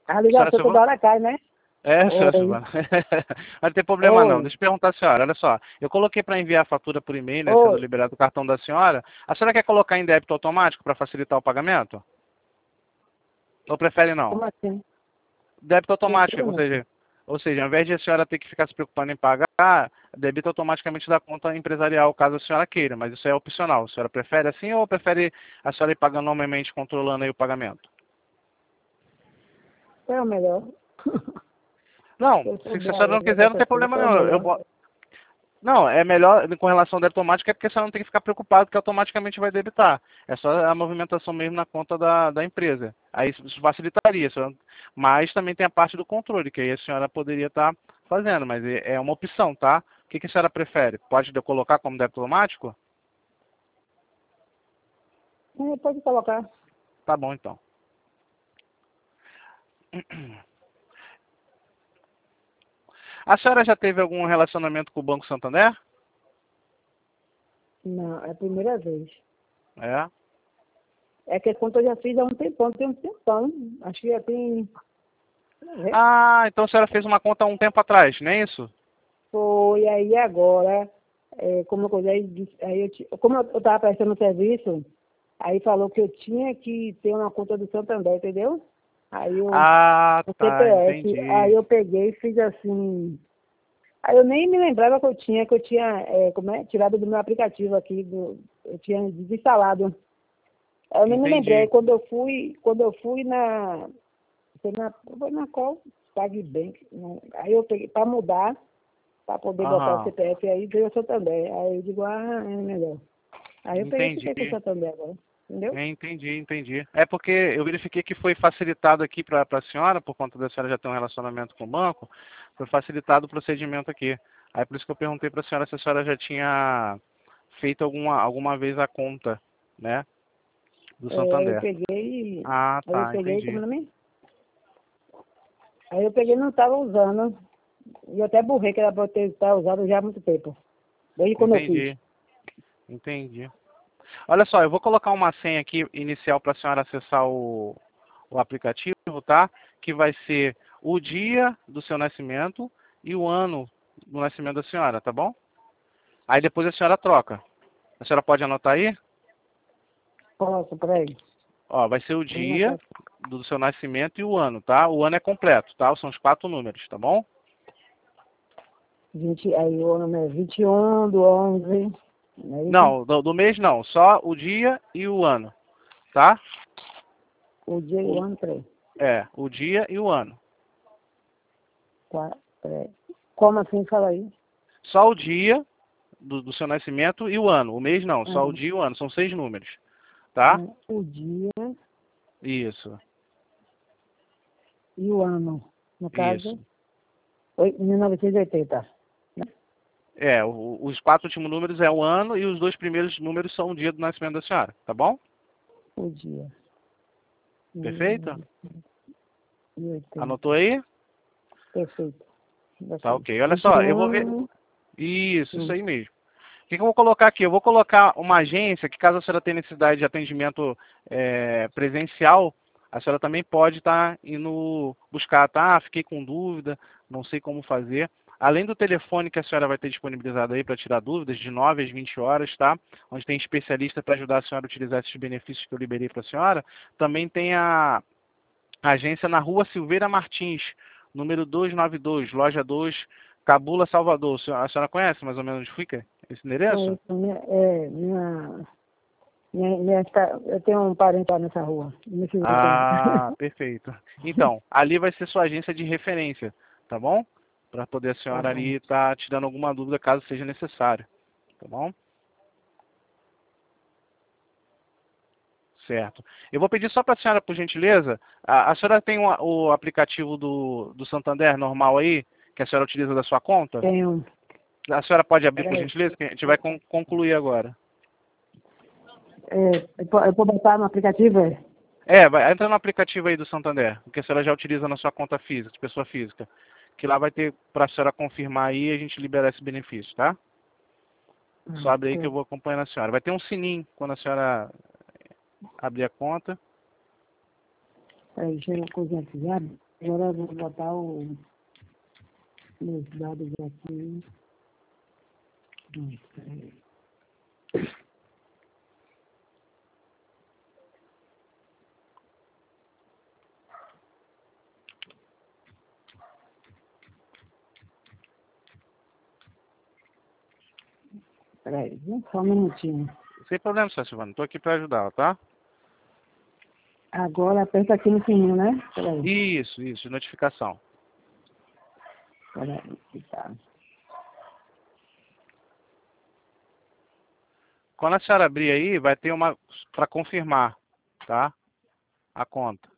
A Senhora ligação toda Silvana? hora cai, né? É, senhora Oi. Silvana. Não tem problema não. Oi. Deixa eu perguntar à senhora. Olha só, eu coloquei para enviar a fatura por e-mail, né, sendo Oi. liberado o cartão da senhora. A senhora quer colocar em débito automático para facilitar o pagamento? Ou prefere não? Como assim? Débito automático, Prefiro não. ou seja, ao invés de a senhora ter que ficar se preocupando em pagar, débito automaticamente da conta empresarial, caso a senhora queira, mas isso é opcional. A senhora prefere assim ou prefere a senhora ir pagando normalmente, controlando aí o pagamento? É o melhor. Não, Eu sou se a boa, senhora eu não gosto quiser, não tem dessas coisas. problema É o não. melhor. Não, é melhor com relação ao débito automático, é porque a senhora não tem que ficar preocupado que automaticamente vai debitar. É só a movimentação mesmo na conta da empresa. Aí isso facilitaria, mas também tem a parte do controle, que aí a senhora poderia estar fazendo, mas é uma opção, tá? O que a senhora prefere? Pode colocar como débito automático? Pode colocar. Tá bom, então. A senhora já teve algum relacionamento com o Banco Santander? Não, é a primeira vez. É. É que conta eu já fiz há um tempão, tem um tempão. Acho que já tem. É, Ah, então a senhora fez uma conta há um tempo atrás, não é isso? foi aí agora, como eu coisa aí, como eu estava prestando serviço, aí falou que eu tinha que ter uma conta do Santander, entendeu? Aí eu, Ah, o tá, CPF, aí entendi. eu peguei e fiz assim. Aí eu nem me lembrava que eu tinha, tirado do meu aplicativo aqui, eu tinha desinstalado. Aí eu nem me lembrei. Entendi. Quando eu fui foi na qual? PagBank. Aí eu peguei para mudar, para poder botar o Aham. CPF, aí veio o Santander. Aí eu digo, é melhor. Aí eu peguei e Entendi. fiquei com o Santander agora. Entendeu? Entendi. É porque eu verifiquei que foi facilitado aqui para a senhora, por conta da senhora já ter um relacionamento com o banco, foi facilitado o procedimento aqui. Aí por isso que eu perguntei para a senhora se a senhora já tinha feito alguma vez a conta, né, do Santander. Ah, Aí eu tá, peguei, como entendi. é o nome? Aí eu peguei e não estava usando. E eu até burrei que era para eu ter estar usado já há muito tempo. Desde quando eu fiz. Entendi. Entendi. Olha só, eu vou colocar uma senha aqui inicial para a senhora acessar o aplicativo, tá? Que vai ser o dia do seu nascimento e o ano do nascimento da senhora, tá bom? Aí depois a senhora troca. A senhora pode anotar aí? Posso, peraí. Ó, vai ser o Vou anotar dia do seu nascimento e o ano, tá? O ano é completo, tá? São os 4 números, tá bom? 20, aí o ano é 21 do 11, não é isso? Não, do mês não, só o dia e o ano, tá? O dia e o O, ano, peraí. o dia e o ano. Peraí. Como assim, fala aí? Só o dia do seu nascimento e o ano. O mês não, só o Ah, dia e o ano. São 6 números, tá? o dia Isso, e o ano. No isso. caso, 1980. Né? É, os 4 últimos números é o ano e os 2 primeiros números são o dia do nascimento da senhora, tá bom? O dia. Perfeito? 1980. Anotou aí? Perfeito. Tá Daqui. ok. Olha só, eu vou ver. 21. Isso Hum. aí mesmo. O que eu vou colocar aqui? Eu vou colocar uma agência que, caso a senhora tenha necessidade de atendimento presencial, a senhora também pode estar indo buscar, tá? Fiquei com dúvida, não sei como fazer. Além do telefone que a senhora vai ter disponibilizado aí para tirar dúvidas, de 9 às 20 horas, tá? Onde tem especialista para ajudar a senhora a utilizar esses benefícios que eu liberei para a senhora. Também tem a agência na Rua Silveira Martins, número 292, loja 2, Cabula, Salvador. A senhora conhece mais ou menos onde fica esse endereço? Conheço. Eu tenho um parente lá nessa rua. Nesse lugar. Ah, perfeito. Então, ali vai ser sua agência de referência, tá bom? Para poder a Tá senhora bom. ali estar tirando alguma dúvida caso seja necessário, tá bom? Certo. Eu vou pedir só para a senhora, por gentileza, a senhora tem o aplicativo do Santander normal aí, que a senhora utiliza da sua conta? Tenho. A senhora pode abrir, por Peraí. gentileza, que a gente vai concluir agora. Eu vou botar no aplicativo, é? Entra no aplicativo aí do Santander, que a senhora já utiliza na sua conta física, de pessoa física. Que lá vai ter para a senhora confirmar aí e a gente liberar esse benefício, tá? Só abre aí que eu vou acompanhando a senhora. Vai ter um sininho quando a senhora abrir a conta. Peraí, deixa eu uma coisinha aqui, abre. Agora eu vou botar meus dados aqui. Peraí. Peraí, só um minutinho. Sem problema, senhora Silvana. Estou aqui para ajudá-la, tá? Agora aperta aqui no sininho, né? Peraí. Isso, notificação. Peraí, tá. Quando a senhora abrir aí, vai ter uma para confirmar, tá? A conta.